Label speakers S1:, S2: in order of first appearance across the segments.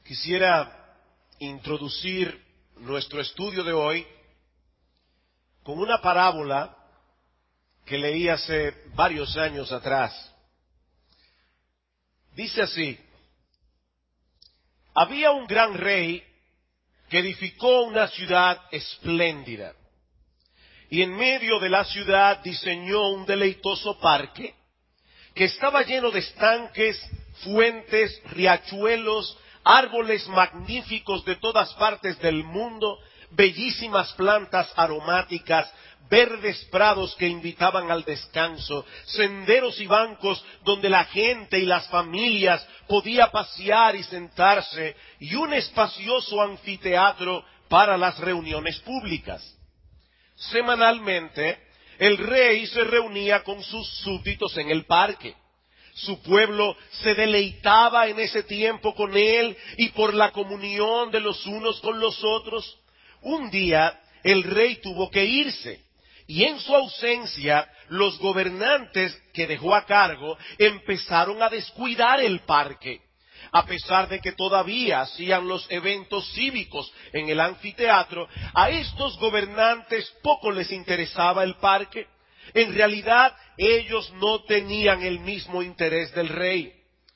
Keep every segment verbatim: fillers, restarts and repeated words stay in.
S1: Quisiera introducir nuestro estudio de hoy con una parábola que leí hace varios años atrás. Dice así: había un gran rey que edificó una ciudad espléndida, y en medio de la ciudad diseñó un deleitoso parque que estaba lleno de estanques, fuentes, riachuelos, árboles magníficos de todas partes del mundo, bellísimas plantas aromáticas, verdes prados que invitaban al descanso, senderos y bancos donde la gente y las familias podía pasear y sentarse, y un espacioso anfiteatro para las reuniones públicas. Semanalmente, el rey se reunía con sus súbditos en el parque. Su pueblo se deleitaba en ese tiempo con él y por la comunión de los unos con los otros. Un día el rey tuvo que irse, y en su ausencia los gobernantes que dejó a cargo empezaron a descuidar el parque. A pesar de que todavía hacían los eventos cívicos en el anfiteatro, a estos gobernantes poco les interesaba el parque. En realidad, ellos no tenían el mismo interés del rey.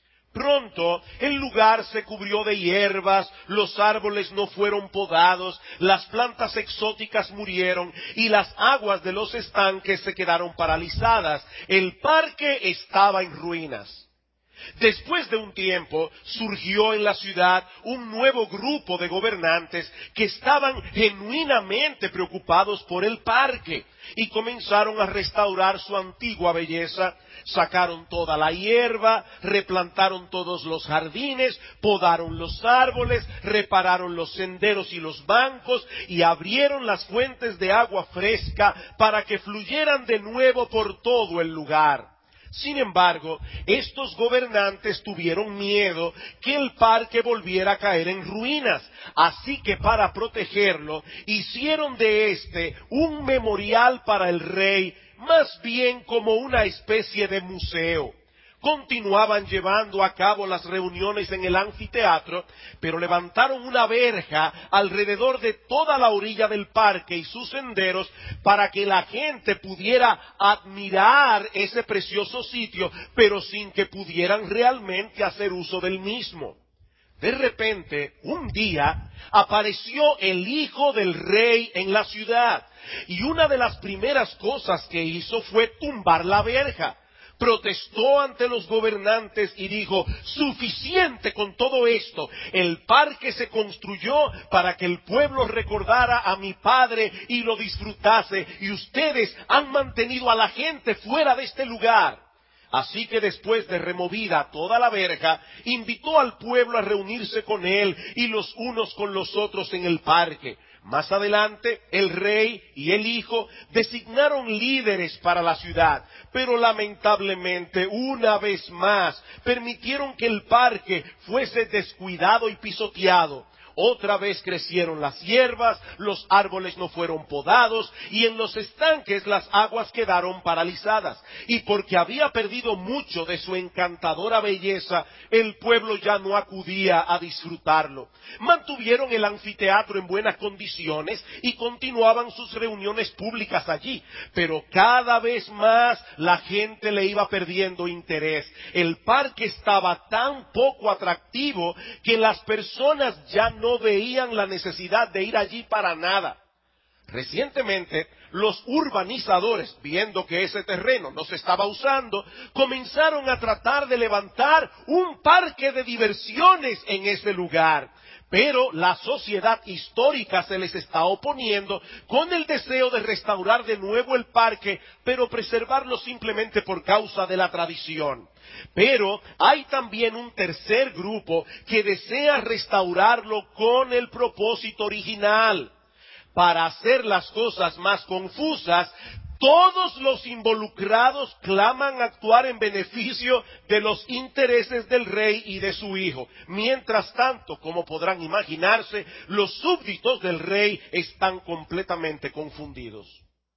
S1: Pronto, el lugar se cubrió de hierbas, los árboles no fueron podados, las plantas exóticas murieron y las aguas de los estanques se quedaron paralizadas. El parque estaba en ruinas. Después de un tiempo, surgió en la ciudad un nuevo grupo de gobernantes que estaban genuinamente preocupados por el parque y comenzaron a restaurar su antigua belleza. Sacaron toda la hierba, replantaron todos los jardines, podaron los árboles, repararon los senderos y los bancos y abrieron las fuentes de agua fresca para que fluyeran de nuevo por todo el lugar. Sin embargo, estos gobernantes tuvieron miedo que el parque volviera a caer en ruinas, así que para protegerlo, hicieron de éste un memorial para el rey, más bien como una especie de museo. Continuaban llevando a cabo las reuniones en el anfiteatro, pero levantaron una verja alrededor de toda la orilla del parque y sus senderos para que la gente pudiera admirar ese precioso sitio, pero sin que pudieran realmente hacer uso del mismo. De repente, un día, apareció el hijo del rey en la ciudad, y una de las primeras cosas que hizo fue tumbar la verja. Protestó ante los gobernantes y dijo: suficiente con todo esto, el parque se construyó para que el pueblo recordara a mi padre y lo disfrutase, y ustedes han mantenido a la gente fuera de este lugar. Así que después de removida toda la verja, invitó al pueblo a reunirse con él y los unos con los otros en el parque. Más adelante, el rey y el hijo designaron líderes para la ciudad, pero lamentablemente, una vez más, permitieron que el parque fuese descuidado y pisoteado. Otra vez crecieron las hierbas, los árboles no fueron podados y en los estanques las aguas quedaron paralizadas. Y porque había perdido mucho de su encantadora belleza, el pueblo ya no acudía a disfrutarlo. Mantuvieron el anfiteatro en buenas condiciones y continuaban sus reuniones públicas allí, pero cada vez más la gente le iba perdiendo interés. El parque estaba tan poco atractivo que las personas ya no no veían la necesidad de ir allí para nada. Recientemente, los urbanizadores, viendo que ese terreno no se estaba usando, comenzaron a tratar de levantar un parque de diversiones en ese lugar. Pero la sociedad histórica se les está oponiendo con el deseo de restaurar de nuevo el parque, pero preservarlo simplemente por causa de la tradición. Pero hay también un tercer grupo que desea restaurarlo con el propósito original. Para hacer las cosas más confusas, todos los involucrados claman actuar en beneficio de los intereses del rey y de su hijo. Mientras tanto, como podrán imaginarse, los súbditos del rey están completamente confundidos.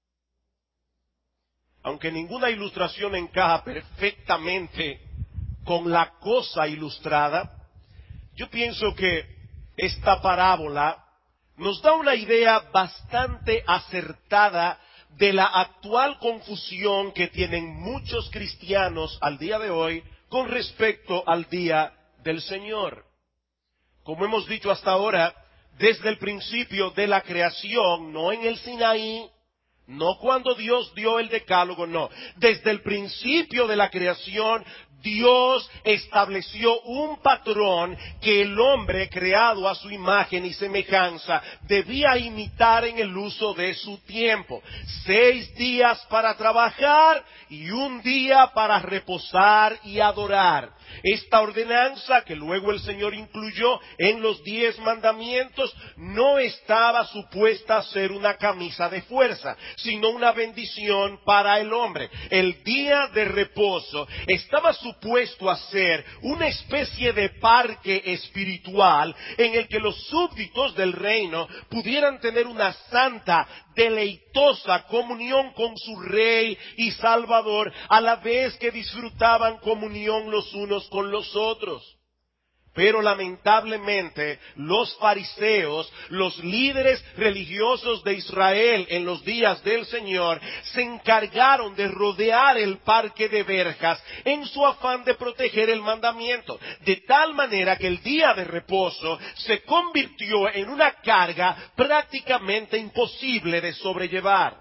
S1: Aunque ninguna ilustración encaja perfectamente con la cosa ilustrada, Yo pienso que esta parábola nos da una idea bastante acertada de la actual confusión que tienen muchos cristianos al día de hoy con respecto al día del Señor. Como hemos dicho hasta ahora, desde el principio de la creación, no en el Sinaí, no cuando Dios dio el decálogo, no. Desde el principio de la creación, Dios estableció un patrón que el hombre, creado a su imagen y semejanza, debía imitar en el uso de su tiempo. Seis días para trabajar y un día para reposar y adorar. Esta ordenanza, que luego el Señor incluyó en los diez mandamientos, no estaba supuesta a ser una camisa de fuerza, sino una bendición para el hombre. El día de reposo estaba supuesto a ser una especie de parque espiritual en el que los súbditos del reino pudieran tener una santa, deleitosa comunión con su Rey y Salvador, a la vez que disfrutaban comunión los unos con los otros. Pero lamentablemente los fariseos, los líderes religiosos de Israel en los días del Señor, se encargaron de rodear el parque de verjas en su afán de proteger el mandamiento, de tal manera que el día de reposo se convirtió en una carga prácticamente imposible de sobrellevar.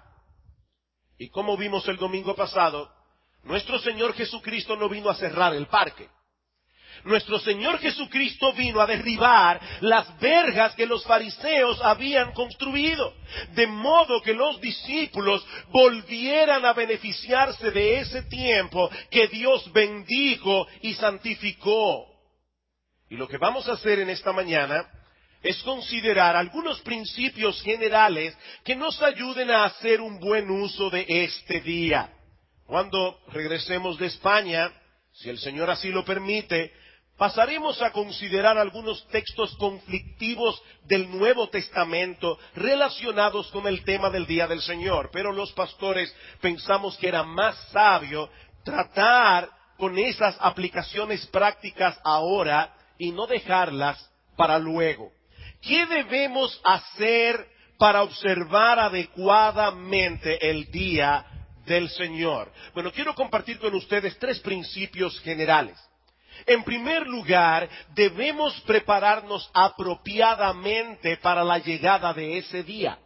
S1: Y como vimos el domingo pasado, nuestro Señor Jesucristo no vino a cerrar el parque. Nuestro Señor Jesucristo vino a derribar las verjas que los fariseos habían construido, de modo que los discípulos volvieran a beneficiarse de ese tiempo que Dios bendijo y santificó. Y lo que vamos a hacer en esta mañana es considerar algunos principios generales que nos ayuden a hacer un buen uso de este día. Cuando regresemos de España, si el Señor así lo permite, pasaremos a considerar algunos textos conflictivos del Nuevo Testamento relacionados con el tema del Día del Señor. Pero los pastores pensamos que era más sabio tratar con esas aplicaciones prácticas ahora y no dejarlas para luego. ¿Qué debemos hacer para observar adecuadamente el Día del Señor? Bueno, quiero compartir con ustedes tres principios generales. En primer lugar, debemos prepararnos apropiadamente para la llegada de ese día.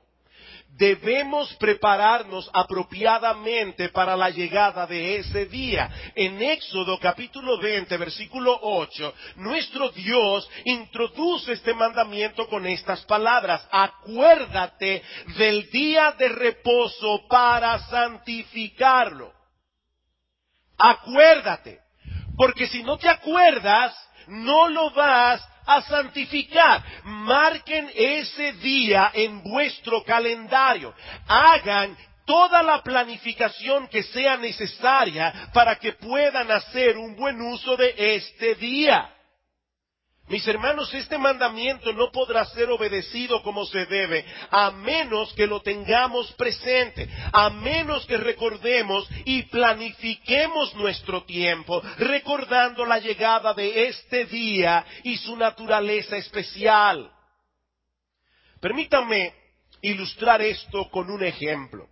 S1: Debemos prepararnos apropiadamente para la llegada de ese día. En Éxodo capítulo veinte, versículo ocho, nuestro Dios introduce este mandamiento con estas palabras: acuérdate del día de reposo para santificarlo. Acuérdate. Porque si no te acuerdas, no lo vas a santificar. Marquen ese día en vuestro calendario. Hagan toda la planificación que sea necesaria para que puedan hacer un buen uso de este día. Mis hermanos, este mandamiento no podrá ser obedecido como se debe, a menos que lo tengamos presente, a menos que recordemos y planifiquemos nuestro tiempo, recordando la llegada de este día y su naturaleza especial. Permítanme ilustrar esto con un ejemplo.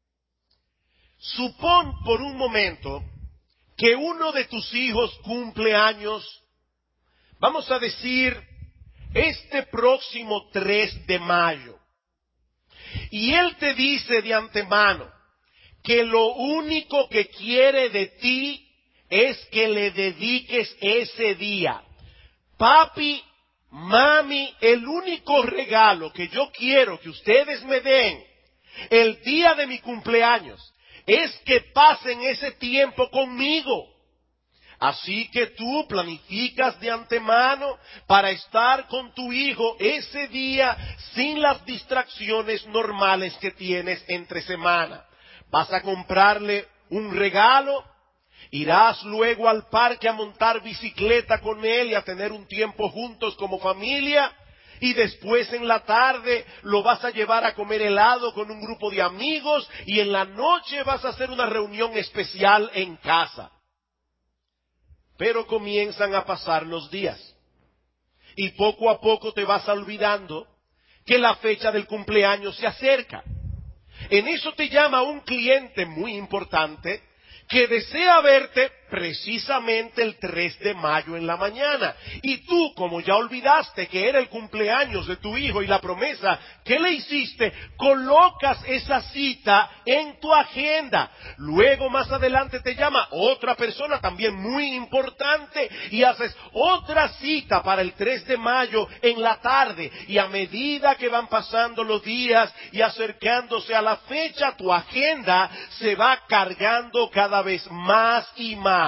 S1: Supón por un momento que uno de tus hijos cumple años. Vamos a decir, este próximo tres de mayo. Y él te dice de antemano que lo único que quiere de ti es que le dediques ese día. Papi, mami, el único regalo que yo quiero que ustedes me den el día de mi cumpleaños es que pasen ese tiempo conmigo. Así que tú planificas de antemano para estar con tu hijo ese día sin las distracciones normales que tienes entre semana. Vas a comprarle un regalo, irás luego al parque a montar bicicleta con él y a tener un tiempo juntos como familia, y después en la tarde lo vas a llevar a comer helado con un grupo de amigos, y en la noche vas a hacer una reunión especial en casa. Pero comienzan a pasar los días. y poco a poco te vas olvidando que la fecha del cumpleaños se acerca. En eso te llama un cliente muy importante que desea verte precisamente el tres de mayo en la mañana. Y tú, como ya olvidaste que era el cumpleaños de tu hijo y la promesa que le hiciste, colocas esa cita en tu agenda. Luego, más adelante, te llama otra persona también muy importante y haces otra cita para el tres de mayo en la tarde. Y a medida que van pasando los días y acercándose a la fecha, tu agenda se va cargando cada vez más y más.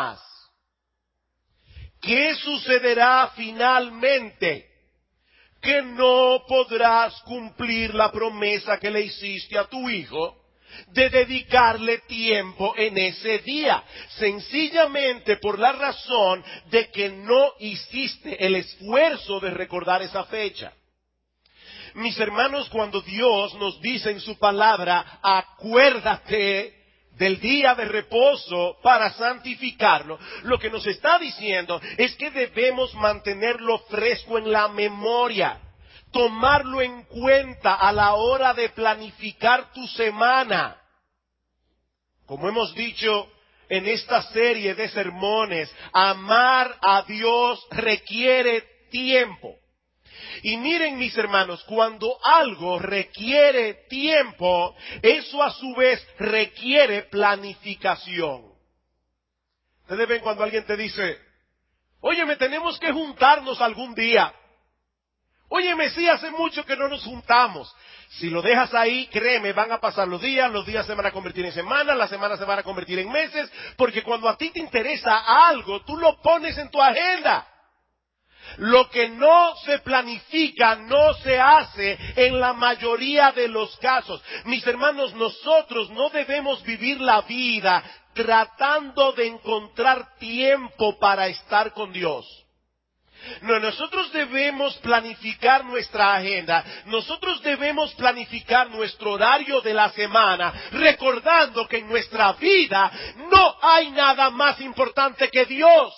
S1: ¿Qué sucederá finalmente? Que no podrás cumplir la promesa que le hiciste a tu hijo de dedicarle tiempo en ese día, sencillamente por la razón de que no hiciste el esfuerzo de recordar esa fecha. Mis hermanos, cuando Dios nos dice en su palabra, acuérdate del día de reposo para santificarlo, lo que nos está diciendo es que debemos mantenerlo fresco en la memoria, tomarlo en cuenta a la hora de planificar tu semana. Como hemos dicho en esta serie de sermones, amar a Dios requiere tiempo. Y miren, mis hermanos, cuando algo requiere tiempo, eso a su vez requiere planificación. Ustedes ven cuando alguien te dice, óyeme, tenemos que juntarnos algún día. Óyeme, sí, hace mucho que no nos juntamos. Si lo dejas ahí, créeme, van a pasar los días, los días se van a convertir en semanas, las semanas se van a convertir en meses, porque cuando a ti te interesa algo, tú lo pones en tu agenda. Lo que no se planifica no se hace en la mayoría de los casos. Mis hermanos, nosotros no debemos vivir la vida tratando de encontrar tiempo para estar con Dios. No, nosotros debemos planificar nuestra agenda, nosotros debemos planificar nuestro horario de la semana, recordando que en nuestra vida no hay nada más importante que Dios.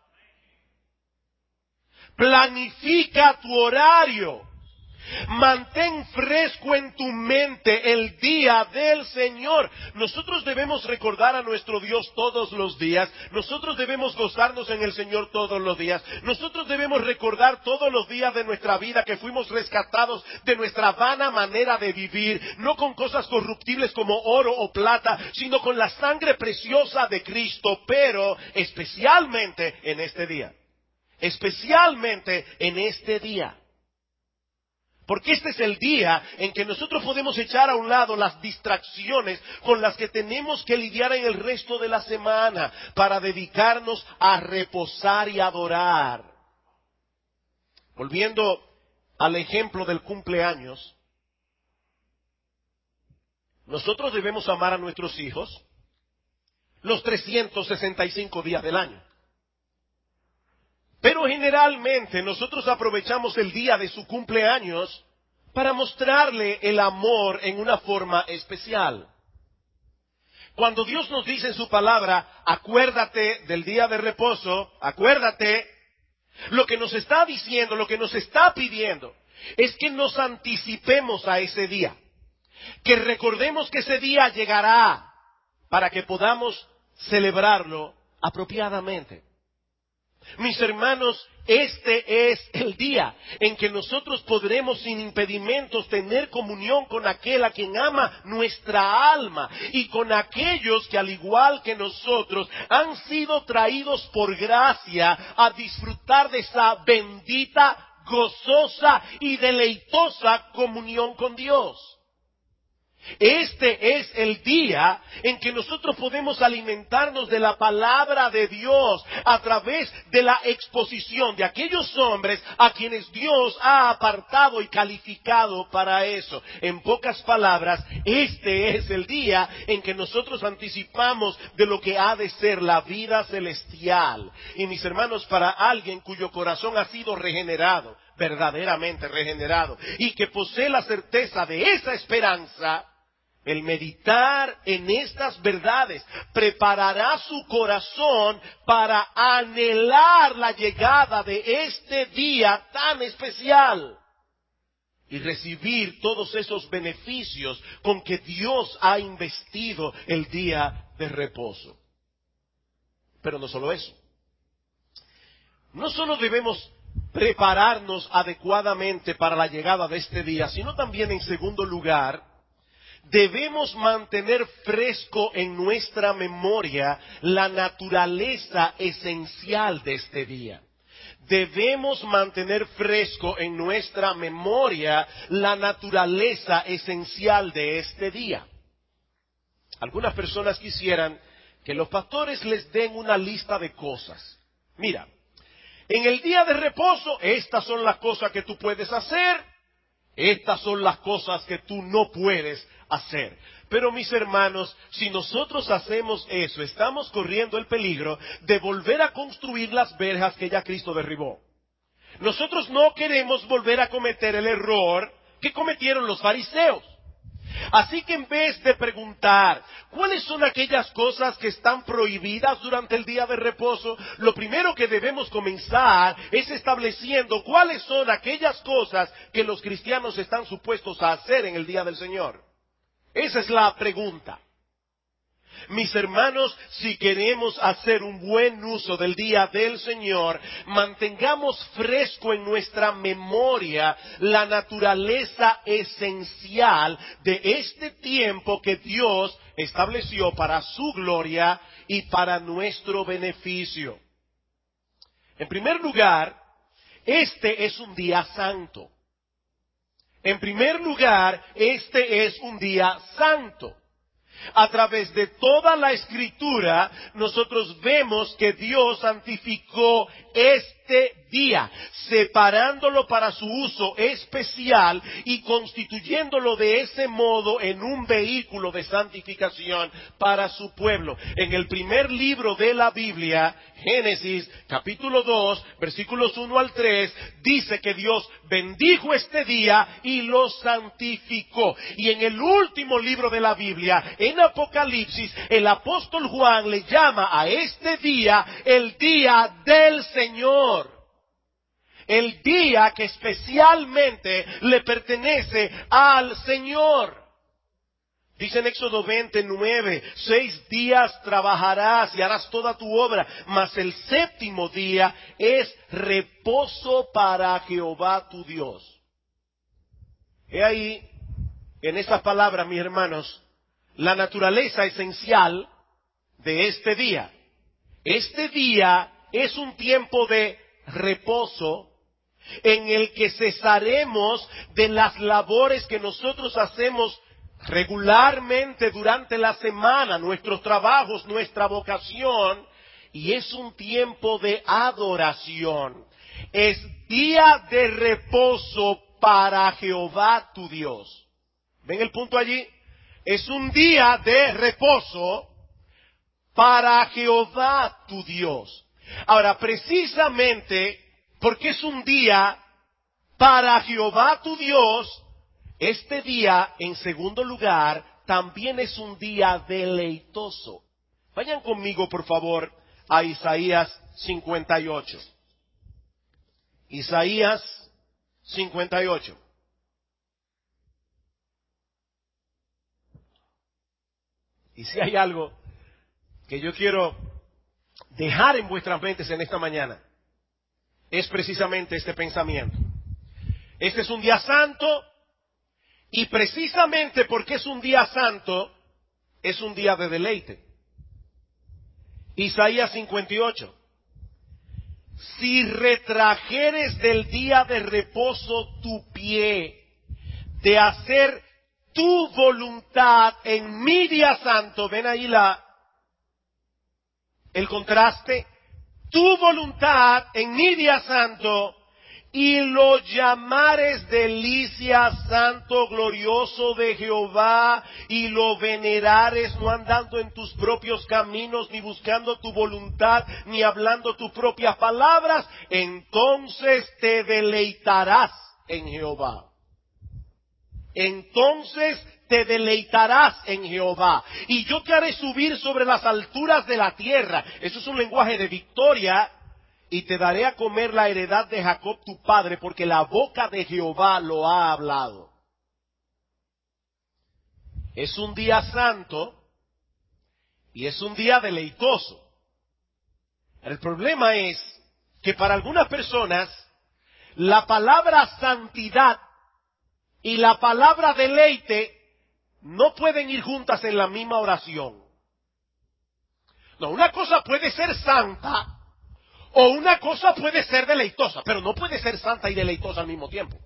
S1: Planifica tu horario. Mantén fresco en tu mente el día del Señor. Nosotros debemos recordar a nuestro Dios todos los días. Nosotros debemos gozarnos en el Señor todos los días. Nosotros debemos recordar todos los días de nuestra vida que fuimos rescatados de nuestra vana manera de vivir, no con cosas corruptibles como oro o plata, sino con la sangre preciosa de Cristo, pero especialmente en este día. Especialmente en este día. Porque este es el día en que nosotros podemos echar a un lado las distracciones con las que tenemos que lidiar en el resto de la semana para dedicarnos a reposar y adorar. Volviendo al ejemplo del cumpleaños, nosotros debemos amar a nuestros hijos los trescientos sesenta y cinco días del año. Pero generalmente nosotros aprovechamos el día de su cumpleaños para mostrarle el amor en una forma especial. Cuando Dios nos dice en su palabra, acuérdate del día de reposo, acuérdate, lo que nos está diciendo, lo que nos está pidiendo, es que nos anticipemos a ese día. Que recordemos que ese día llegará para que podamos celebrarlo apropiadamente. Mis hermanos, este es el día en que nosotros podremos sin impedimentos tener comunión con aquel a quien ama nuestra alma y con aquellos que al igual que nosotros han sido traídos por gracia a disfrutar de esa bendita, gozosa y deleitosa comunión con Dios. Este es el día en que nosotros podemos alimentarnos de la palabra de Dios a través de la exposición de aquellos hombres a quienes Dios ha apartado y calificado para eso. En pocas palabras, este es el día en que nosotros anticipamos de lo que ha de ser la vida celestial. Y mis hermanos, para alguien cuyo corazón ha sido regenerado, verdaderamente regenerado, y que posee la certeza de esa esperanza, el meditar en estas verdades preparará su corazón para anhelar la llegada de este día tan especial y recibir todos esos beneficios con que Dios ha investido el día de reposo. Pero no solo eso. No solo debemos prepararnos adecuadamente para la llegada de este día, sino también, en segundo lugar, debemos mantener fresco en nuestra memoria la naturaleza esencial de este día. Debemos mantener fresco en nuestra memoria la naturaleza esencial de este día. Algunas personas quisieran que los pastores les den una lista de cosas. Mira, en el día de reposo, estas son las cosas que tú puedes hacer, estas son las cosas que tú no puedes hacer. Pero mis hermanos, si nosotros hacemos eso, estamos corriendo el peligro de volver a construir las verjas que ya Cristo derribó. Nosotros no queremos volver a cometer el error que cometieron los fariseos. Así que en vez de preguntar cuáles son aquellas cosas que están prohibidas durante el día de reposo, lo primero que debemos comenzar es estableciendo cuáles son aquellas cosas que los cristianos están supuestos a hacer en el día del Señor. Esa es la pregunta. Mis hermanos, si queremos hacer un buen uso del día del Señor, mantengamos fresco en nuestra memoria la naturaleza esencial de este tiempo que Dios estableció para su gloria y para nuestro beneficio. En primer lugar, este es un día santo. En primer lugar, este es un día santo. A través de toda la Escritura, nosotros vemos que Dios santificó este día, separándolo para su uso especial y constituyéndolo de ese modo en un vehículo de santificación para su pueblo. En el primer libro de la Biblia, Génesis, capítulo dos, versículos uno al tres, dice que Dios bendijo este día y lo santificó. Y en el último libro de la Biblia, en Apocalipsis, el apóstol Juan le llama a este día el día del Señor. El día que especialmente le pertenece al Señor. Dice en Éxodo veintinueve, seis días trabajarás y harás toda tu obra, mas el séptimo día es reposo para Jehová tu Dios. He ahí, en estas palabras, mis hermanos, la naturaleza esencial de este día. Este día es un tiempo de reposo en el que cesaremos de las labores que nosotros hacemos regularmente durante la semana, nuestros trabajos, nuestra vocación, y es un tiempo de adoración. Es día de reposo para Jehová tu Dios. ¿Ven el punto allí? Es un día de reposo para Jehová tu Dios. Ahora, precisamente porque es un día para Jehová tu Dios, este día, en segundo lugar, también es un día deleitoso. Vayan conmigo, por favor, a Isaías cincuenta y ocho. Isaías cincuenta y ocho. Y si hay algo que yo quiero dejar en vuestras mentes en esta mañana, es precisamente este pensamiento. Este es un día santo, y precisamente porque es un día santo, es un día de deleite. Isaías cincuenta y ocho. Si retrajeres del día de reposo tu pie, de hacer tu voluntad en mi día santo, ven ahí la, el contraste, tu voluntad en mi día santo, y lo llamares delicia, santo, glorioso de Jehová, y lo venerares, no andando en tus propios caminos, ni buscando tu voluntad, ni hablando tus propias palabras, entonces te deleitarás en Jehová. Entonces te deleitarás en Jehová, y yo te haré subir sobre las alturas de la tierra. Eso es un lenguaje de victoria. Y te daré a comer la heredad de Jacob tu padre, porque la boca de Jehová lo ha hablado. Es un día santo y es un día deleitoso. El problema es que para algunas personas la palabra santidad y la palabra deleite no pueden ir juntas en la misma oración. No, una cosa puede ser santa o una cosa puede ser deleitosa, pero no puede ser santa y deleitosa al mismo tiempo.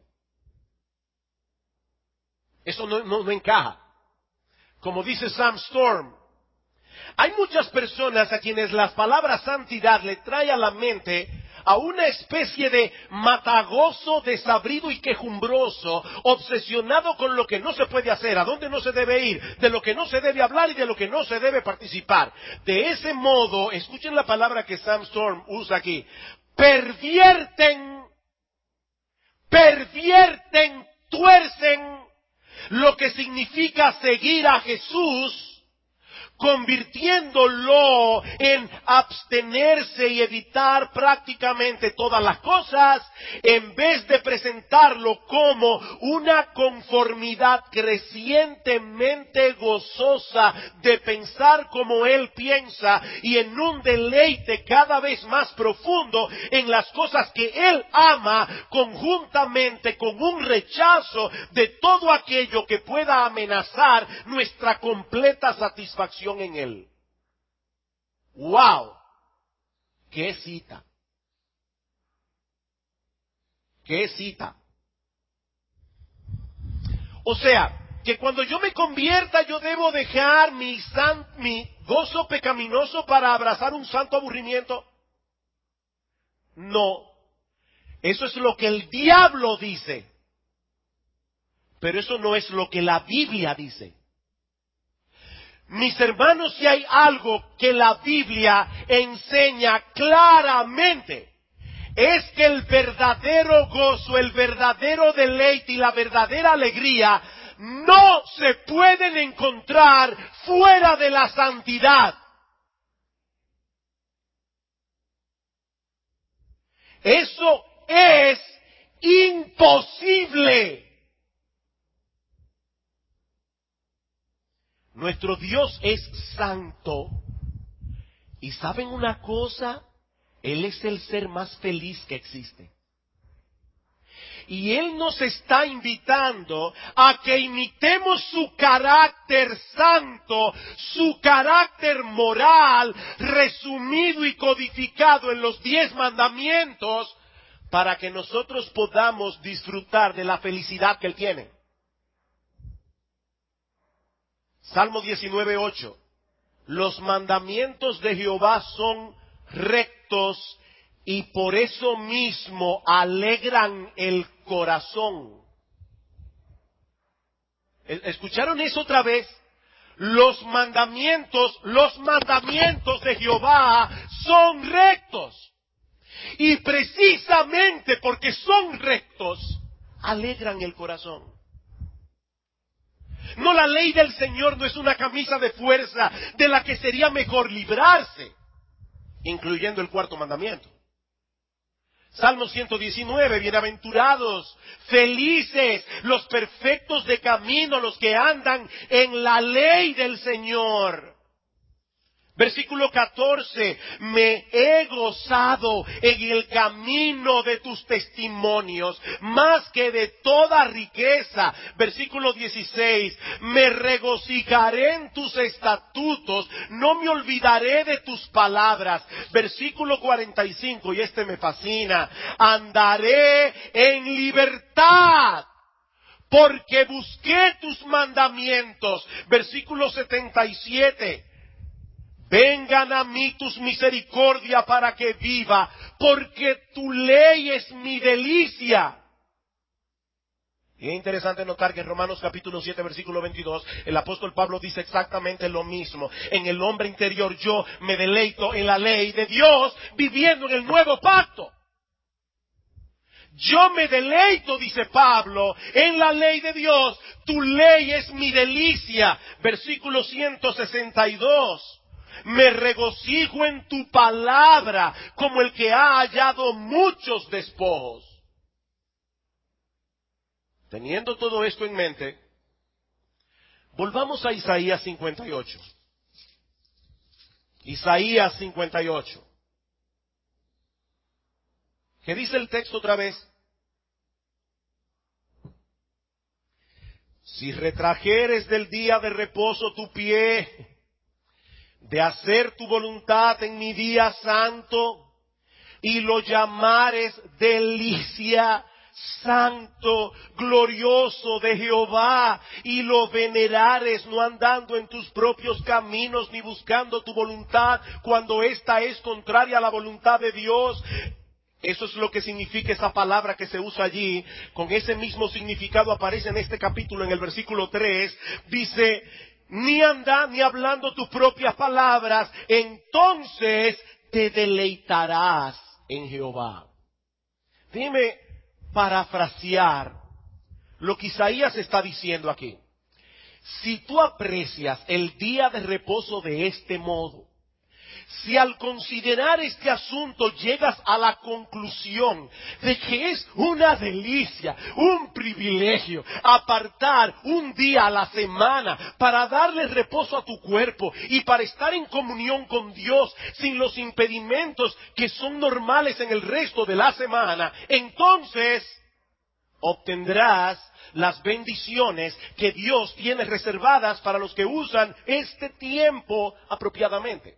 S1: Eso no, no, no encaja. Como dice Sam Storm, hay muchas personas a quienes las palabras santidad le trae a la mente a una especie de matagozo desabrido y quejumbroso, obsesionado con lo que no se puede hacer, a dónde no se debe ir, de lo que no se debe hablar y de lo que no se debe participar. De ese modo, escuchen la palabra que Sam Storm usa aquí, pervierten, pervierten, tuercen lo que significa seguir a Jesús, convirtiéndolo en abstenerse y evitar prácticamente todas las cosas, en vez de presentarlo como una conformidad crecientemente gozosa de pensar como Él piensa y en un deleite cada vez más profundo en las cosas que Él ama, conjuntamente con un rechazo de todo aquello que pueda amenazar nuestra completa satisfacción en Él. ¡Wow! ¡Qué cita! ¡Qué cita! O sea, que cuando yo me convierta yo debo dejar mi, san, mi gozo pecaminoso para abrazar un santo aburrimiento. No. Eso es lo que el diablo dice. Pero eso no es lo que la Biblia dice. Mis hermanos, si hay algo que la Biblia enseña claramente, es que el verdadero gozo, el verdadero deleite y la verdadera alegría no se pueden encontrar fuera de la santidad. Eso es imposible. Nuestro Dios es santo. Y ¿saben una cosa? Él es el ser más feliz que existe. Y Él nos está invitando a que imitemos su carácter santo, su carácter moral, resumido y codificado en los diez mandamientos, para que nosotros podamos disfrutar de la felicidad que Él tiene. Salmo diecinueve, ocho. Los mandamientos de Jehová son rectos y por eso mismo alegran el corazón. ¿Escucharon eso otra vez? Los mandamientos, los mandamientos de Jehová son rectos. Y precisamente porque son rectos, alegran el corazón. No, la ley del Señor no es una camisa de fuerza de la que sería mejor librarse, incluyendo el cuarto mandamiento. Salmo ciento diecinueve, bienaventurados, felices, los perfectos de camino, los que andan en la ley del Señor. Versículo catorce, me he gozado en el camino de tus testimonios, más que de toda riqueza. Versículo dieciséis, me regocijaré en tus estatutos, no me olvidaré de tus palabras. Versículo cuarenta y cinco, y este me fascina, andaré en libertad, porque busqué tus mandamientos. Versículo setenta y siete, vengan a mí tus misericordias para que viva, porque tu ley es mi delicia. Y es interesante notar que en Romanos capítulo siete, versículo veintidós, el apóstol Pablo dice exactamente lo mismo. En el hombre interior yo me deleito en la ley de Dios, viviendo en el nuevo pacto. Yo me deleito, dice Pablo, en la ley de Dios. Tu ley es mi delicia. Versículo ciento sesenta y dos. Me regocijo en tu palabra como el que ha hallado muchos despojos. Teniendo todo esto en mente, volvamos a Isaías cincuenta y ocho. Isaías cincuenta y ocho. ¿Qué dice el texto otra vez? Si retrajeres del día de reposo tu pie, de hacer tu voluntad en mi día santo, y lo llamares delicia, santo, glorioso de Jehová, y lo venerares, no andando en tus propios caminos, ni buscando tu voluntad, cuando ésta es contraria a la voluntad de Dios. Eso es lo que significa esa palabra que se usa allí. Con ese mismo significado aparece en este capítulo, en el versículo tres. Dice, ni andar ni hablando tus propias palabras, entonces te deleitarás en Jehová. Dime, parafrasear lo que Isaías está diciendo aquí. Si tú aprecias el día de reposo de este modo, si al considerar este asunto llegas a la conclusión de que es una delicia, un privilegio, apartar un día a la semana para darle reposo a tu cuerpo y para estar en comunión con Dios sin los impedimentos que son normales en el resto de la semana, entonces obtendrás las bendiciones que Dios tiene reservadas para los que usan este tiempo apropiadamente.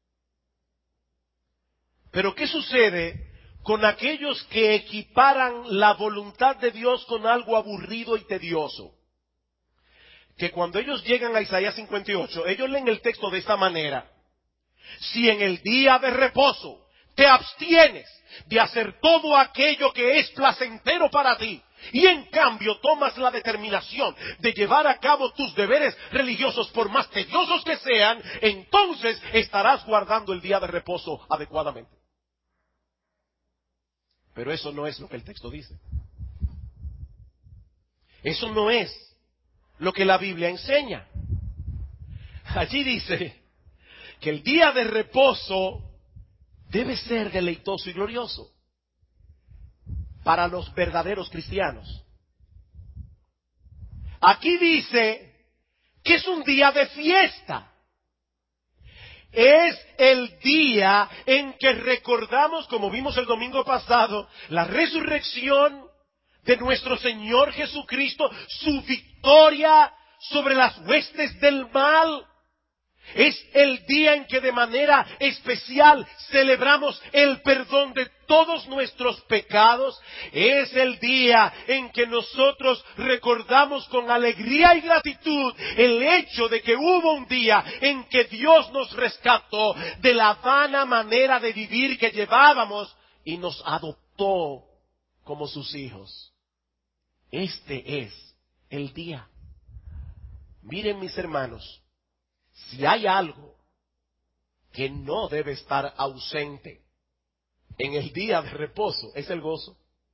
S1: Pero ¿qué sucede con aquellos que equiparan la voluntad de Dios con algo aburrido y tedioso? Que cuando ellos llegan a Isaías cincuenta y ocho, ellos leen el texto de esta manera. Si en el día de reposo te abstienes de hacer todo aquello que es placentero para ti, y en cambio tomas la determinación de llevar a cabo tus deberes religiosos por más tediosos que sean, entonces estarás guardando el día de reposo adecuadamente. Pero eso no es lo que el texto dice. Eso no es lo que la Biblia enseña. Allí dice que el día de reposo debe ser deleitoso y glorioso para los verdaderos cristianos. Aquí dice que es un día de fiesta. Es el día en que recordamos, como vimos el domingo pasado, la resurrección de nuestro Señor Jesucristo, su victoria sobre las huestes del mal. Es el día en que de manera especial celebramos el perdón de todos nuestros pecados. Es el día en que nosotros recordamos con alegría y gratitud el hecho de que hubo un día en que Dios nos rescató de la vana manera de vivir que llevábamos y nos adoptó como sus hijos. Este es el día. Miren, mis hermanos, si hay algo que no debe estar ausente en el día de reposo, es el gozo.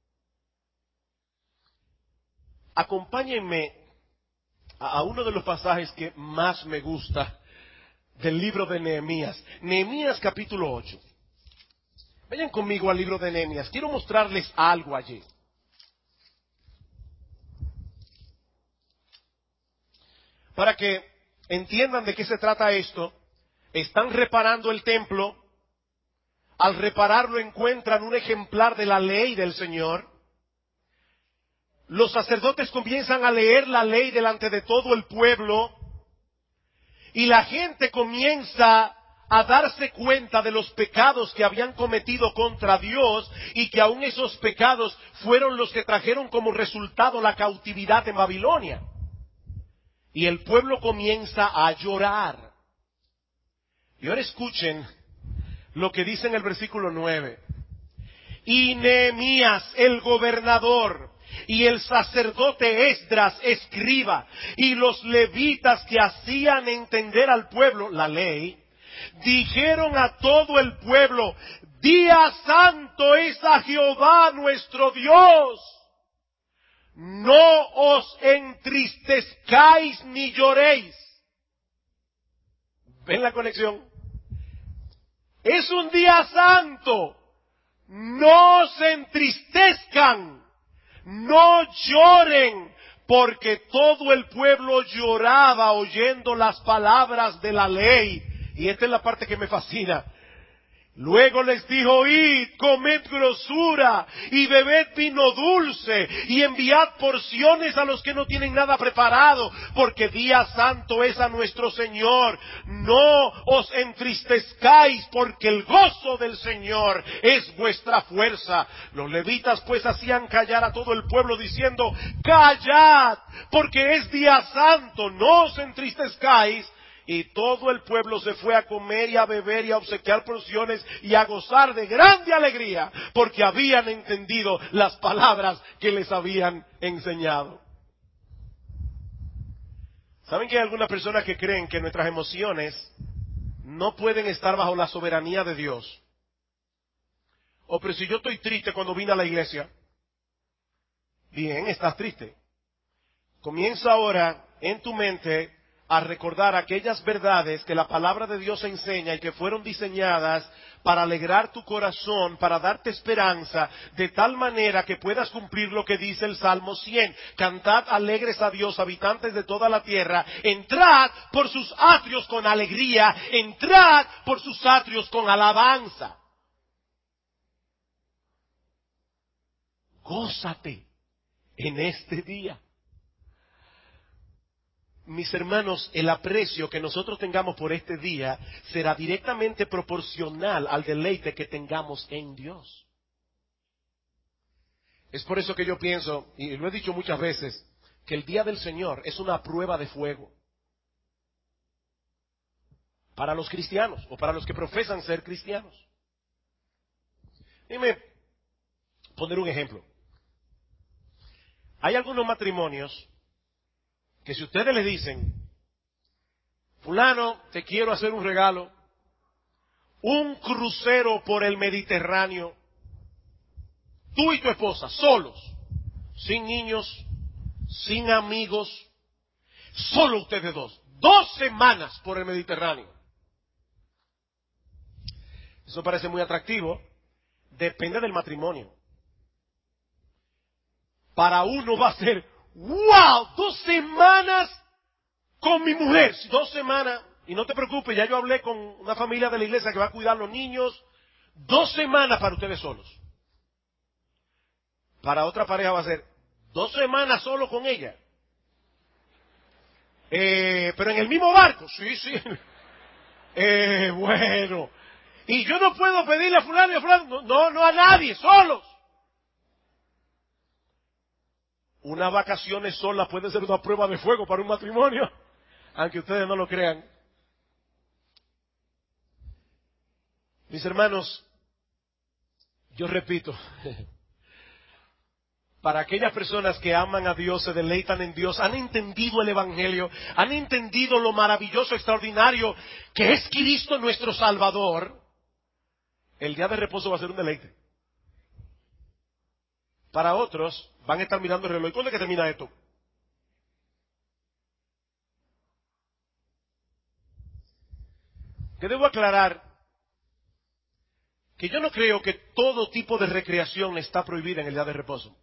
S1: Acompáñenme a uno de los pasajes que más me gusta del libro de Nehemías. Nehemías capítulo ocho. Vayan conmigo al libro de Nehemías. Quiero mostrarles algo allí. Para que entiendan de qué se trata esto. Están reparando el templo. Al repararlo encuentran un ejemplar de la ley del Señor. Los sacerdotes comienzan a leer la ley delante de todo el pueblo. Y la gente comienza a darse cuenta de los pecados que habían cometido contra Dios y que aún esos pecados fueron los que trajeron como resultado la cautividad en Babilonia. Y el pueblo comienza a llorar. Y ahora escuchen lo que dice en el versículo nueve. Y Nehemías, el gobernador, y el sacerdote Esdras, escriba, y los levitas que hacían entender al pueblo la ley, dijeron a todo el pueblo: Día santo es a Jehová nuestro Dios. No os entristezcáis ni lloréis. ¿Ven la conexión? Es un día santo. No se entristezcan, no lloren, porque todo el pueblo lloraba oyendo las palabras de la ley. Y esta es la parte que me fascina. Luego les dijo, id, comed grosura y bebed vino dulce y enviad porciones a los que no tienen nada preparado, porque día santo es a nuestro Señor. No os entristezcáis, porque el gozo del Señor es vuestra fuerza. Los levitas pues hacían callar a todo el pueblo diciendo, callad, porque es día santo, no os entristezcáis. Y todo el pueblo se fue a comer y a beber y a obsequiar porciones y a gozar de grande alegría, porque habían entendido las palabras que les habían enseñado. ¿Saben que hay algunas personas que creen que nuestras emociones no pueden estar bajo la soberanía de Dios? O, pero si yo estoy triste cuando vine a la iglesia. Bien, estás triste. Comienza ahora en tu mente a recordar aquellas verdades que la palabra de Dios enseña y que fueron diseñadas para alegrar tu corazón, para darte esperanza, de tal manera que puedas cumplir lo que dice el Salmo cien. Cantad alegres a Dios, habitantes de toda la tierra. Entrad por sus atrios con alegría. Entrad por sus atrios con alabanza. Gózate en este día. Mis hermanos, el aprecio que nosotros tengamos por este día será directamente proporcional al deleite que tengamos en Dios. Es por eso que yo pienso, y lo he dicho muchas veces, que el día del Señor es una prueba de fuego para los cristianos o para los que profesan ser cristianos. Déjenme poner un ejemplo. Hay algunos matrimonios que si ustedes le dicen, fulano, te quiero hacer un regalo, un crucero por el Mediterráneo, tú y tu esposa, solos, sin niños, sin amigos, solo ustedes dos, dos semanas por el Mediterráneo. Eso parece muy atractivo, depende del matrimonio. Para uno va a ser, ¡wow! Dos semanas con mi mujer. Dos semanas. Y no te preocupes, ya yo hablé con una familia de la iglesia que va a cuidar a los niños. Dos semanas para ustedes solos. Para otra pareja va a ser dos semanas solo con ella. Eh, pero en el mismo barco. Sí, sí. Eh, bueno. Y yo no puedo pedirle a fulano y a fulano. No, no, no a nadie, solos. Unas vacaciones solas puede ser una prueba de fuego para un matrimonio, aunque ustedes no lo crean. Mis hermanos, yo repito, para aquellas personas que aman a Dios, se deleitan en Dios, han entendido el Evangelio, han entendido lo maravilloso, extraordinario que es Cristo nuestro Salvador, el día de reposo va a ser un deleite. Para otros, van a estar mirando el reloj. ¿Cuándo es que termina esto? Que debo aclarar que yo no creo que todo tipo de recreación está prohibida en el día de reposo.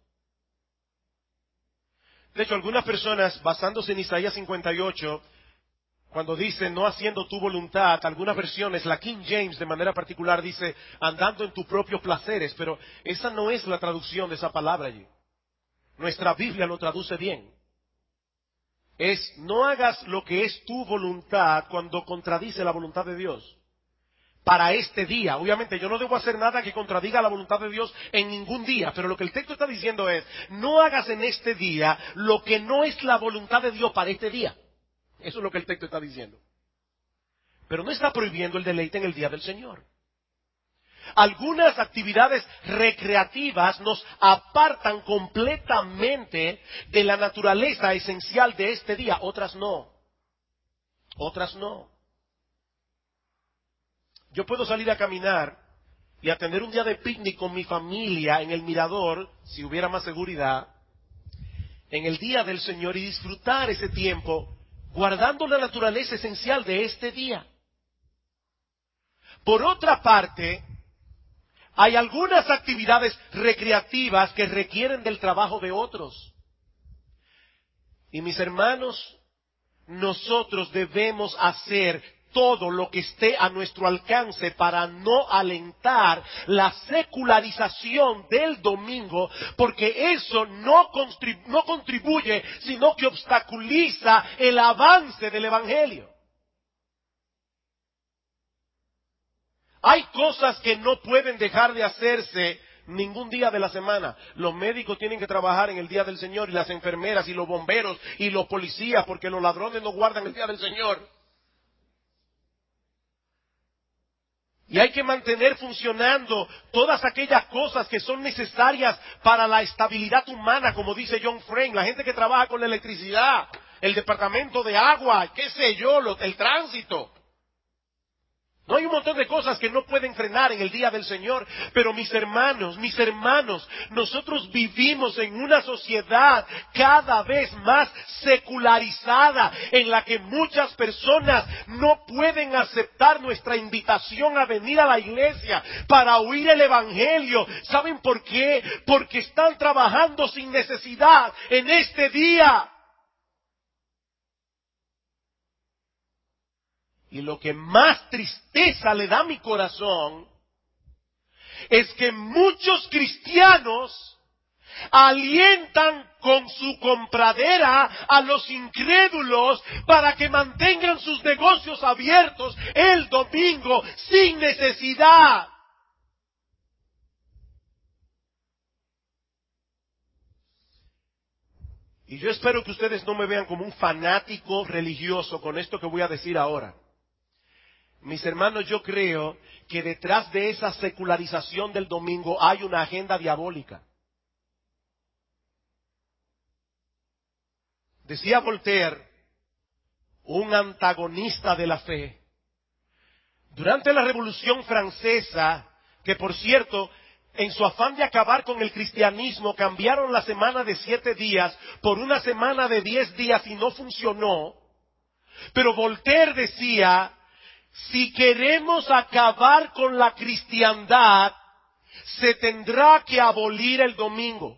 S1: De hecho, algunas personas, basándose en Isaías cincuenta y ocho, cuando dice no haciendo tu voluntad, algunas versiones, la King James de manera particular dice andando en tus propios placeres, pero esa no es la traducción de esa palabra allí. Nuestra Biblia lo traduce bien. Es, no hagas lo que es tu voluntad cuando contradice la voluntad de Dios. Para este día, obviamente yo no debo hacer nada que contradiga la voluntad de Dios en ningún día, pero lo que el texto está diciendo es, no hagas en este día lo que no es la voluntad de Dios para este día. Eso es lo que el texto está diciendo. Pero no está prohibiendo el deleite en el día del Señor. Algunas actividades recreativas nos apartan completamente de la naturaleza esencial de este día, otras no. Otras no. Yo puedo salir a caminar y a tener un día de picnic con mi familia en el mirador, si hubiera más seguridad, en el día del Señor, y disfrutar ese tiempo guardando la naturaleza esencial de este día. Por otra parte, hay algunas actividades recreativas que requieren del trabajo de otros. Y mis hermanos, nosotros debemos hacer todo lo que esté a nuestro alcance para no alentar la secularización del domingo, porque eso no contribu- no contribuye, sino que obstaculiza el avance del Evangelio. Hay cosas que no pueden dejar de hacerse ningún día de la semana. Los médicos tienen que trabajar en el día del Señor, y las enfermeras, y los bomberos, y los policías, porque los ladrones no guardan el día del Señor. Y hay que mantener funcionando todas aquellas cosas que son necesarias para la estabilidad humana, como dice John Frame, la gente que trabaja con la electricidad, el departamento de agua, qué sé yo, lo- el tránsito. No, hay un montón de cosas que no pueden frenar en el día del Señor. Pero mis hermanos, mis hermanos, nosotros vivimos en una sociedad cada vez más secularizada, en la que muchas personas no pueden aceptar nuestra invitación a venir a la iglesia para oír el Evangelio. ¿Saben por qué? Porque están trabajando sin necesidad en este día. Y lo que más tristeza le da a mi corazón es que muchos cristianos alientan con su compradera a los incrédulos para que mantengan sus negocios abiertos el domingo sin necesidad. Y yo espero que ustedes no me vean como un fanático religioso con esto que voy a decir ahora. Mis hermanos, yo creo que detrás de esa secularización del domingo hay una agenda diabólica. Decía Voltaire, un antagonista de la fe, durante la Revolución Francesa, que por cierto, en su afán de acabar con el cristianismo, cambiaron la semana de siete días por una semana de diez días y no funcionó. Pero Voltaire decía, si queremos acabar con la cristiandad, se tendrá que abolir el domingo.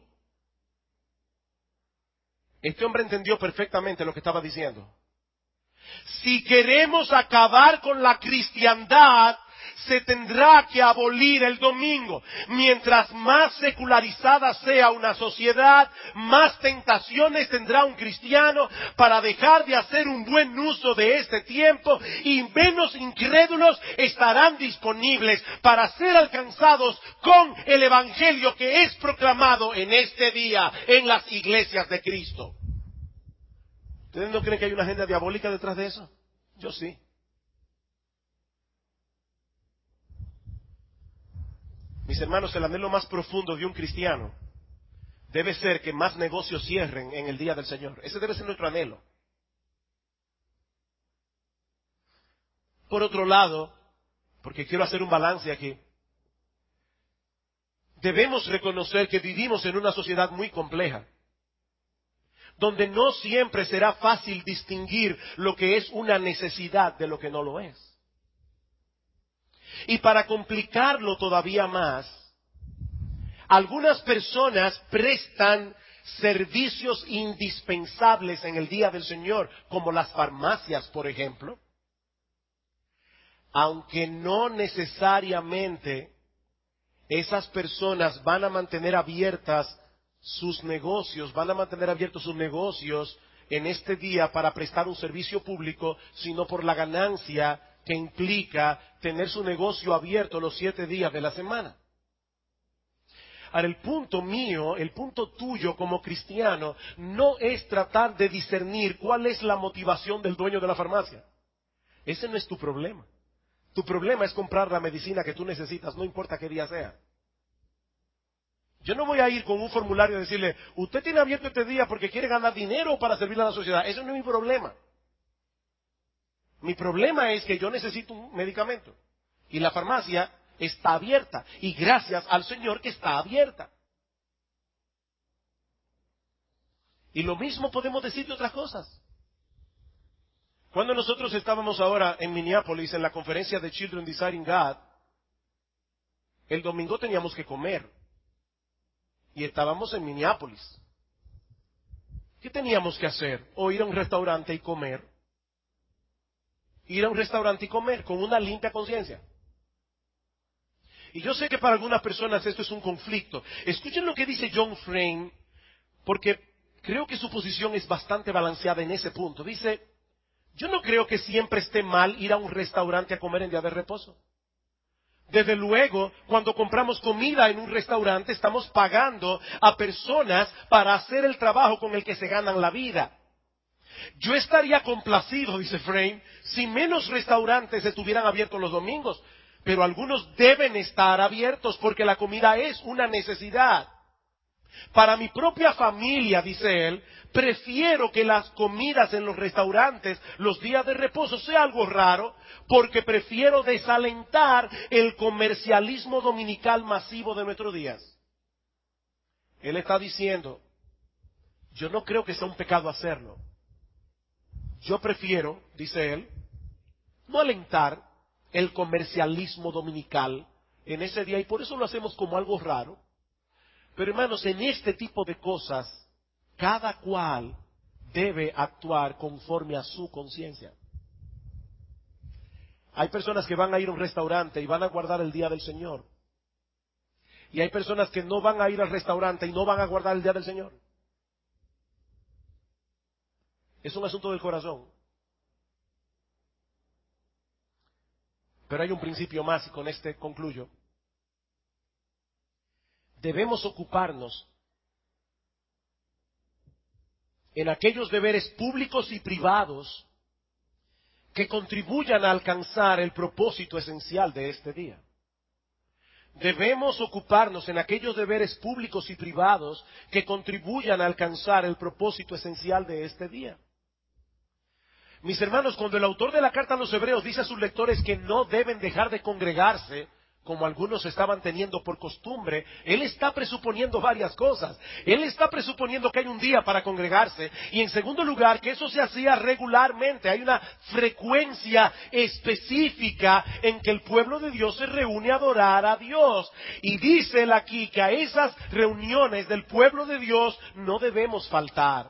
S1: Este hombre entendió perfectamente lo que estaba diciendo. Si queremos acabar con la cristiandad, se tendrá que abolir el domingo. Mientras más secularizada sea una sociedad, más tentaciones tendrá un cristiano para dejar de hacer un buen uso de este tiempo, y menos incrédulos estarán disponibles para ser alcanzados con el Evangelio que es proclamado en este día en las iglesias de Cristo. ¿Ustedes no creen que hay una agenda diabólica detrás de eso? Yo sí. Mis hermanos, el anhelo más profundo de un cristiano debe ser que más negocios cierren en el día del Señor. Ese debe ser nuestro anhelo. Por otro lado, porque quiero hacer un balance aquí, debemos reconocer que vivimos en una sociedad muy compleja, donde no siempre será fácil distinguir lo que es una necesidad de lo que no lo es. Y para complicarlo todavía más, algunas personas prestan servicios indispensables en el día del Señor, como las farmacias, por ejemplo, aunque no necesariamente esas personas van a mantener abiertas sus negocios, van a mantener abiertos sus negocios en este día para prestar un servicio público, sino por la ganancia que implica tener su negocio abierto los siete días de la semana. Ahora, el punto mío, el punto tuyo como cristiano, no es tratar de discernir cuál es la motivación del dueño de la farmacia. Ese no es tu problema. Tu problema es comprar la medicina que tú necesitas, no importa qué día sea. Yo no voy a ir con un formulario y decirle, usted tiene abierto este día porque quiere ganar dinero para servir a la sociedad. Eso no es mi problema. Mi problema es que yo necesito un medicamento. Y la farmacia está abierta. Y gracias al Señor que está abierta. Y lo mismo podemos decir de otras cosas. Cuando nosotros estábamos ahora en Minneapolis en la conferencia de Children Desiring God, el domingo teníamos que comer. Y estábamos en Minneapolis. ¿Qué teníamos que hacer? O ir a un restaurante y comer. Ir a un restaurante y comer con una limpia conciencia. Y yo sé que para algunas personas esto es un conflicto. Escuchen lo que dice John Frame, porque creo que su posición es bastante balanceada en ese punto. Dice, yo no creo que siempre esté mal ir a un restaurante a comer en día de reposo. Desde luego, cuando compramos comida en un restaurante, estamos pagando a personas para hacer el trabajo con el que se ganan la vida. Yo estaría complacido, dice Frame, si menos restaurantes estuvieran abiertos los domingos, pero algunos deben estar abiertos porque la comida es una necesidad. Para mi propia familia, dice él, prefiero que las comidas en los restaurantes los días de reposo sea algo raro, porque prefiero desalentar el comercialismo dominical masivo de nuestros días. Él está diciendo, yo no creo que sea un pecado hacerlo. Yo prefiero, dice él, no alentar el comercialismo dominical en ese día, y por eso lo hacemos como algo raro. Pero hermanos, en este tipo de cosas, cada cual debe actuar conforme a su conciencia. Hay personas que van a ir a un restaurante y van a guardar el día del Señor. Y hay personas que no van a ir al restaurante y no van a guardar el día del Señor. Es un asunto del corazón. Pero hay un principio más y con este concluyo. Debemos ocuparnos en aquellos deberes públicos y privados que contribuyan a alcanzar el propósito esencial de este día. Debemos ocuparnos en aquellos deberes públicos y privados que contribuyan a alcanzar el propósito esencial de este día. Mis hermanos, cuando el autor de la carta a los Hebreos dice a sus lectores que no deben dejar de congregarse, como algunos estaban teniendo por costumbre, él está presuponiendo varias cosas. Él está presuponiendo que hay un día para congregarse, y en segundo lugar, que eso se hacía regularmente. Hay una frecuencia específica en que el pueblo de Dios se reúne a adorar a Dios. Y dice él aquí que a esas reuniones del pueblo de Dios no debemos faltar.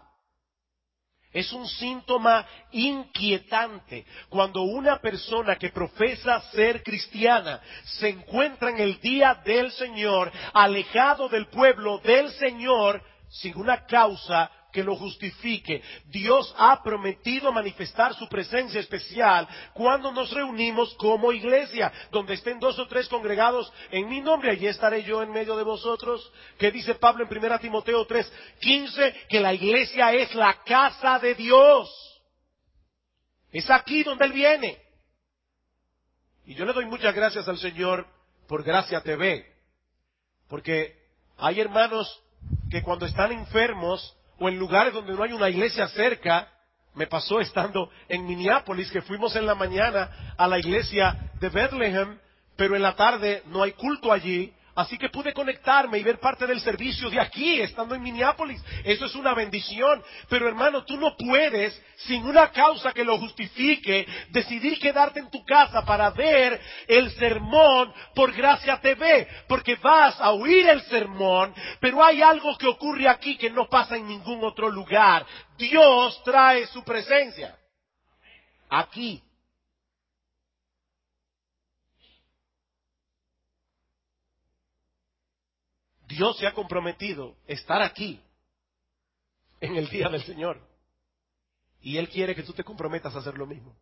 S1: Es un síntoma inquietante cuando una persona que profesa ser cristiana se encuentra en el día del Señor, alejado del pueblo del Señor, sin una causa que lo justifique. Dios ha prometido manifestar su presencia especial cuando nos reunimos como iglesia, donde estén dos o tres congregados en mi nombre, allí estaré yo en medio de vosotros. Que dice Pablo en primera Timoteo tres quince, que la iglesia es la casa de Dios. Es aquí donde Él viene. Y yo le doy muchas gracias al Señor por Gracia T V, porque hay hermanos que cuando están enfermos o en lugares donde no hay una iglesia cerca, me pasó estando en Minneapolis, que fuimos en la mañana a la iglesia de Bethlehem, pero en la tarde no hay culto allí, así que pude conectarme y ver parte del servicio de aquí, estando en Minneapolis. Eso es una bendición. Pero hermano, tú no puedes, sin una causa que lo justifique, decidir quedarte en tu casa para ver el sermón por Gracia T V, porque vas a oír el sermón, pero hay algo que ocurre aquí que no pasa en ningún otro lugar. Dios trae su presencia aquí. Dios se ha comprometido a estar aquí en el día del Señor. Y Él quiere que tú te comprometas a hacer lo mismo.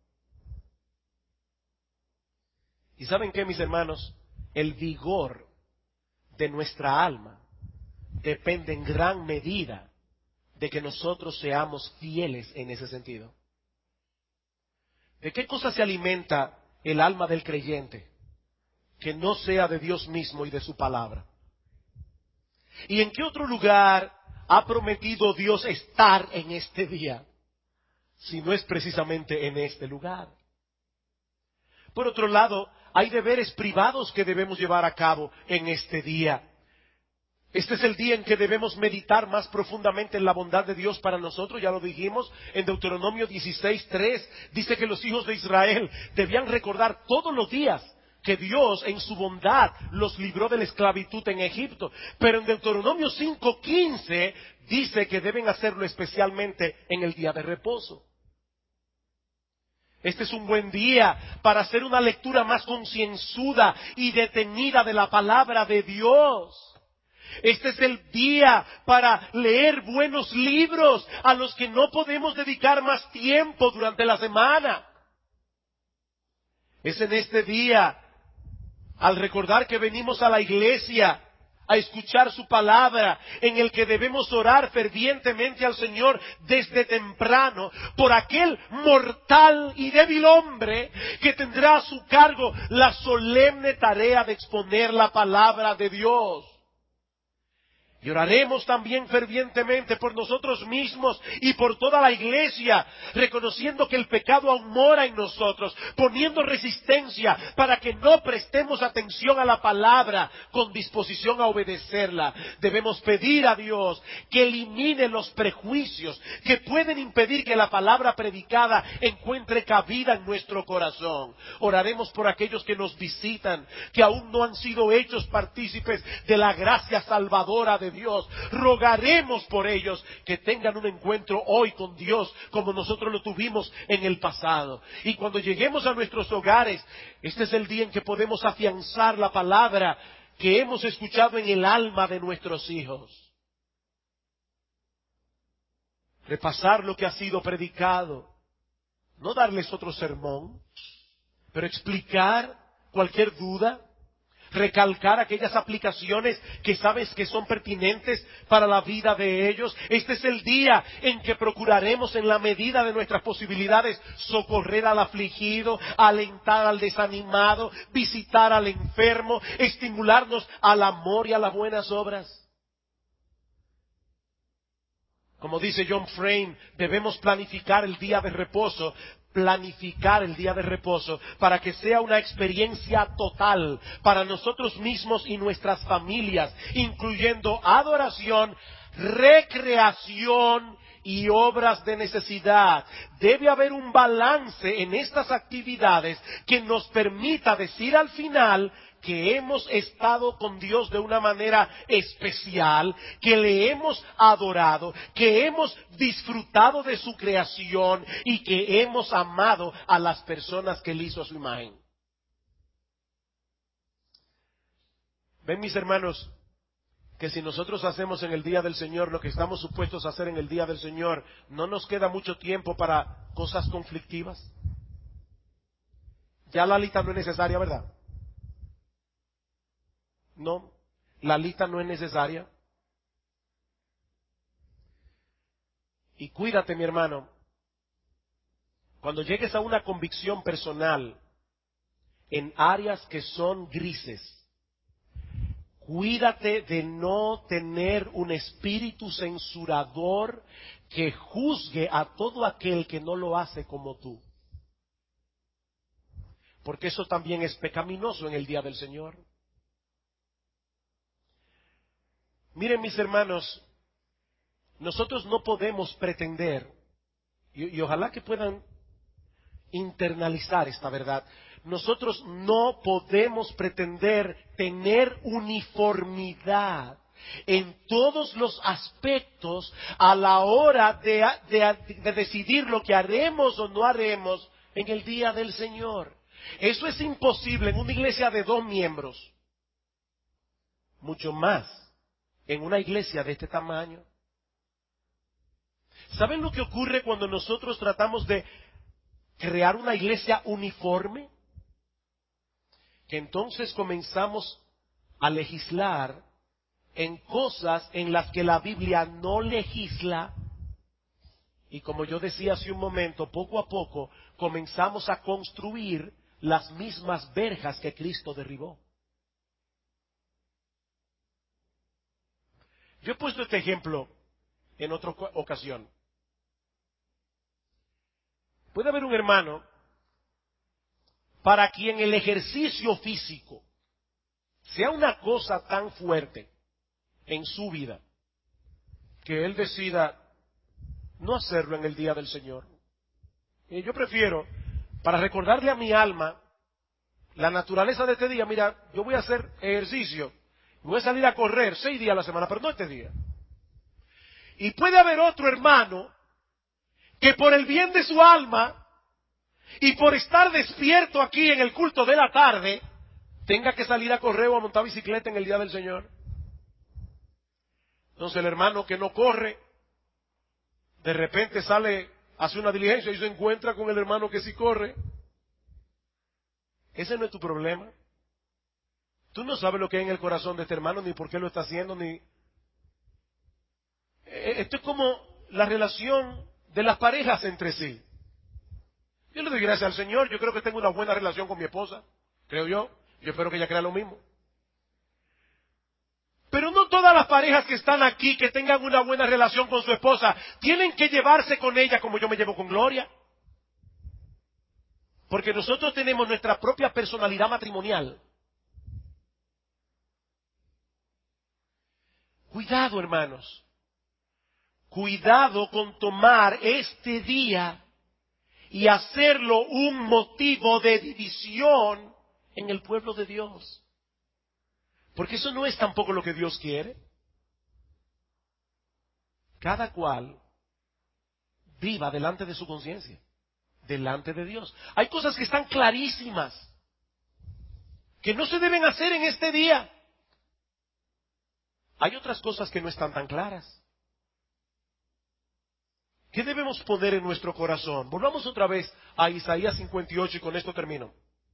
S1: ¿Y saben qué, mis hermanos? El vigor de nuestra alma depende en gran medida de que nosotros seamos fieles en ese sentido. ¿De qué cosa se alimenta el alma del creyente? Que no sea de Dios mismo y de su palabra. ¿Y en qué otro lugar ha prometido Dios estar en este día, si no es precisamente en este lugar? Por otro lado, Hay deberes privados que debemos llevar a cabo en este día. Este es el día en que debemos meditar más profundamente en la bondad de Dios para nosotros. Ya lo dijimos en Deuteronomio dieciséis tres. Dice que los hijos de Israel debían recordar todos los días que Dios en su bondad los libró de la esclavitud en Egipto. Pero en Deuteronomio cinco quince dice que deben hacerlo especialmente en el día de reposo. Este es un buen día para hacer una lectura más concienzuda y detenida de la palabra de Dios. Este es el día para leer buenos libros a los que no podemos dedicar más tiempo durante la semana. Es en este día, al recordar que venimos a la iglesia a escuchar su palabra, en el que debemos orar fervientemente al Señor desde temprano por aquel mortal y débil hombre que tendrá a su cargo la solemne tarea de exponer la palabra de Dios. Y oraremos también fervientemente por nosotros mismos y por toda la iglesia, reconociendo que el pecado aún mora en nosotros, poniendo resistencia para que no prestemos atención a la palabra con disposición a obedecerla. Debemos pedir a Dios que elimine los prejuicios que pueden impedir que la palabra predicada encuentre cabida en nuestro corazón. Oraremos por aquellos que nos visitan, que aún no han sido hechos partícipes de la gracia salvadora de Dios. Dios, rogaremos por ellos que tengan un encuentro hoy con Dios como nosotros lo tuvimos en el pasado. Y cuando lleguemos a nuestros hogares, este es el día en que podemos afianzar la palabra que hemos escuchado en el alma de nuestros hijos. Repasar lo que ha sido predicado, no darles otro sermón, pero explicar cualquier duda, recalcar aquellas aplicaciones que sabes que son pertinentes para la vida de ellos. Este es el día en que procuraremos en la medida de nuestras posibilidades socorrer al afligido, alentar al desanimado, visitar al enfermo, estimularnos al amor y a las buenas obras. Como dice John Frame, debemos planificar el día de reposo, planificar el día de reposo para que sea una experiencia total para nosotros mismos y nuestras familias, incluyendo adoración, recreación y obras de necesidad. Debe haber un balance en estas actividades que nos permita decir al final que hemos estado con Dios de una manera especial, que le hemos adorado, que hemos disfrutado de su creación y que hemos amado a las personas que Él hizo a su imagen. Ven, mis hermanos, que si nosotros hacemos en el día del Señor lo que estamos supuestos a hacer en el día del Señor, no nos queda mucho tiempo para cosas conflictivas. Ya la lista no es necesaria, ¿verdad? No, la lista no es necesaria. Y cuídate, mi hermano, cuando llegues a una convicción personal en áreas que son grises, cuídate de no tener un espíritu censurador que juzgue a todo aquel que no lo hace como tú. Porque eso también es pecaminoso en el día del Señor. Miren, mis hermanos, nosotros no podemos pretender, y, y ojalá que puedan internalizar esta verdad, nosotros no podemos pretender tener uniformidad en todos los aspectos a la hora de, de, de decidir lo que haremos o no haremos en el día del Señor. Eso es imposible en una iglesia de dos miembros, mucho más en una iglesia de este tamaño. ¿Saben lo que ocurre cuando nosotros tratamos de crear una iglesia uniforme? Que entonces comenzamos a legislar en cosas en las que la Biblia no legisla. Y como yo decía hace un momento, poco a poco comenzamos a construir las mismas verjas que Cristo derribó. Yo he puesto este ejemplo en otra ocasión. Puede haber un hermano para quien el ejercicio físico sea una cosa tan fuerte en su vida que él decida no hacerlo en el día del Señor. Y yo prefiero, para recordarle a mi alma la naturaleza de este día, mira, yo voy a hacer ejercicio, voy a salir a correr seis días a la semana, pero no este día. Y puede haber otro hermano que por el bien de su alma y por estar despierto aquí en el culto de la tarde, tenga que salir a correr o a montar bicicleta en el día del Señor. Entonces el hermano que no corre, de repente sale, hace una diligencia y se encuentra con el hermano que sí corre. Ese no es tu problema. Tú no sabes lo que hay en el corazón de este hermano, ni por qué lo está haciendo, ni... Esto es como la relación de las parejas entre sí. Yo le doy gracias al Señor, yo creo que tengo una buena relación con mi esposa, creo yo, yo espero que ella crea lo mismo. Pero no todas las parejas que están aquí, que tengan una buena relación con su esposa, tienen que llevarse con ella como yo me llevo con Gloria. Porque nosotros tenemos nuestra propia personalidad matrimonial. Cuidado, hermanos. Cuidado con tomar este día y hacerlo un motivo de división en el pueblo de Dios. Porque eso no es tampoco lo que Dios quiere. Cada cual viva delante de su conciencia, delante de Dios. Hay cosas que están clarísimas, que no se deben hacer en este día. Hay otras cosas que no están tan claras. ¿Qué debemos poner en nuestro corazón? Volvamos otra vez a Isaías cincuenta y ocho y con esto termino.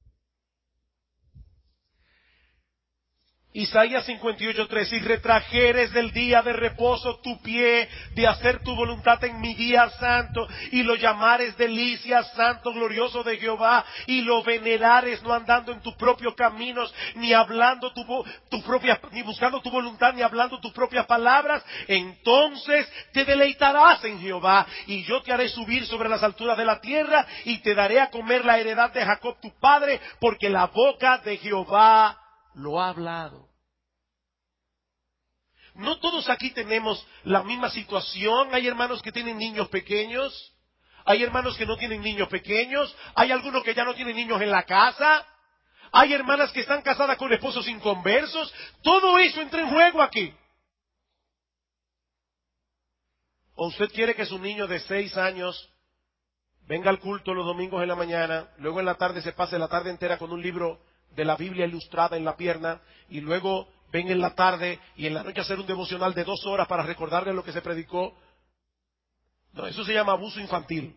S1: Isaías cincuenta y ocho, tres, si retrajeres del día de reposo tu pie de hacer tu voluntad en mi día santo, y lo llamares delicia, santo, glorioso de Jehová, y lo venerares, no andando en tus propios caminos, ni hablando tu, tu propia, ni buscando tu voluntad, ni hablando tus propias palabras, entonces te deleitarás en Jehová, y yo te haré subir sobre las alturas de la tierra, y te daré a comer la heredad de Jacob tu padre, porque la boca de Jehová lo ha hablado. No todos aquí tenemos la misma situación. Hay hermanos que tienen niños pequeños, hay hermanos que no tienen niños pequeños, hay algunos que ya no tienen niños en la casa, hay hermanas que están casadas con esposos inconversos. Todo eso entra en juego aquí. ¿O usted quiere que su niño de seis años venga al culto los domingos en la mañana, luego en la tarde se pase la tarde entera con un libro de la Biblia ilustrada en la pierna, y luego ven en la tarde y en la noche hacer un devocional de dos horas para recordarle lo que se predicó? No, eso se llama abuso infantil.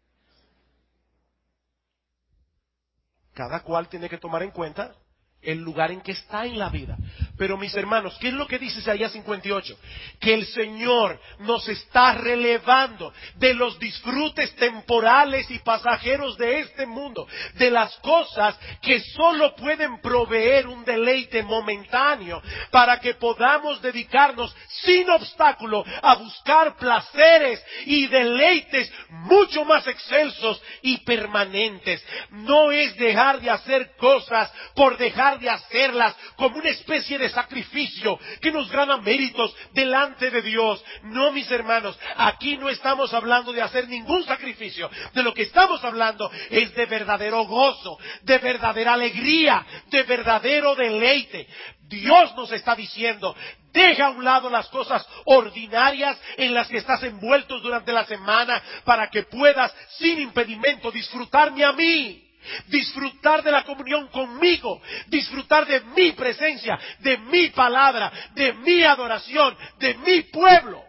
S1: Cada cual tiene que tomar en cuenta el lugar en que está en la vida. Pero mis hermanos, ¿qué es lo que dice Isaías cincuenta y ocho? Que el Señor nos está relevando de los disfrutes temporales y pasajeros de este mundo, de las cosas que solo pueden proveer un deleite momentáneo, para que podamos dedicarnos sin obstáculo a buscar placeres y deleites mucho más excelsos y permanentes. No es dejar de hacer cosas por dejar de hacerlas como una especie de sacrificio que nos gana méritos delante de Dios. No, mis hermanos, aquí no estamos hablando de hacer ningún sacrificio. De lo que estamos hablando es de verdadero gozo, de verdadera alegría, de verdadero deleite. Dios nos está diciendo: deja a un lado las cosas ordinarias en las que estás envuelto durante la semana, para que puedas sin impedimento disfrutarme a mí. Disfrutar de la comunión conmigo, disfrutar de mi presencia, de mi palabra, de mi adoración, de mi pueblo.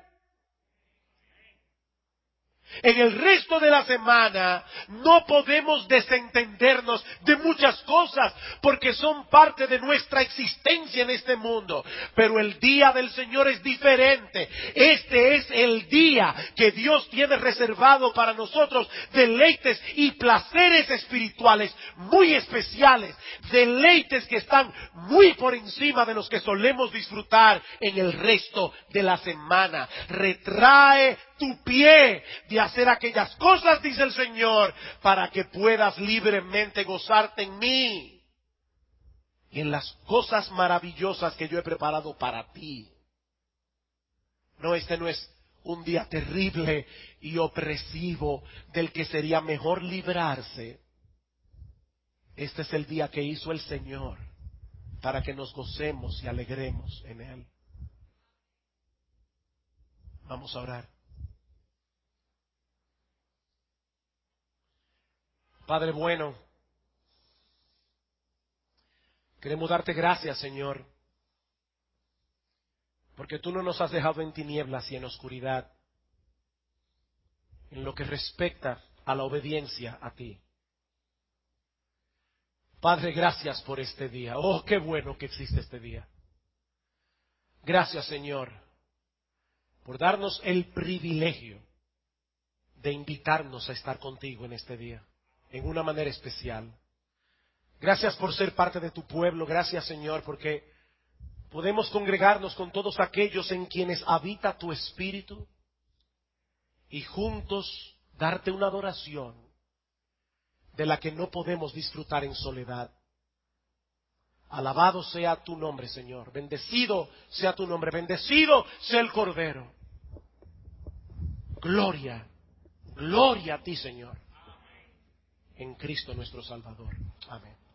S1: En el resto de la semana no podemos desentendernos de muchas cosas, porque son parte de nuestra existencia en este mundo. Pero el día del Señor es diferente. Este es el día que Dios tiene reservado para nosotros, deleites y placeres espirituales muy especiales, deleites que están muy por encima de los que solemos disfrutar en el resto de la semana. Retrae tu pie de hacer aquellas cosas, dice el Señor, para que puedas libremente gozarte en mí y en las cosas maravillosas que yo he preparado para ti. No, este no es un día terrible y opresivo del que sería mejor librarse. Este es el día que hizo el Señor para que nos gocemos y alegremos en Él. Vamos a orar. Padre bueno, queremos darte gracias, Señor, porque tú no nos has dejado en tinieblas y en oscuridad en lo que respecta a la obediencia a ti. Padre, gracias por este día. Oh, qué bueno que existe este día. Gracias, Señor, por darnos el privilegio de invitarnos a estar contigo en este día, en una manera especial. Gracias por ser parte de tu pueblo. Gracias, Señor, porque podemos congregarnos con todos aquellos en quienes habita tu Espíritu y juntos darte una adoración de la que no podemos disfrutar en soledad. Alabado sea tu nombre, Señor. Bendecido sea tu nombre. Bendecido sea el Cordero. Gloria, gloria a ti, Señor. En Cristo nuestro Salvador. Amén.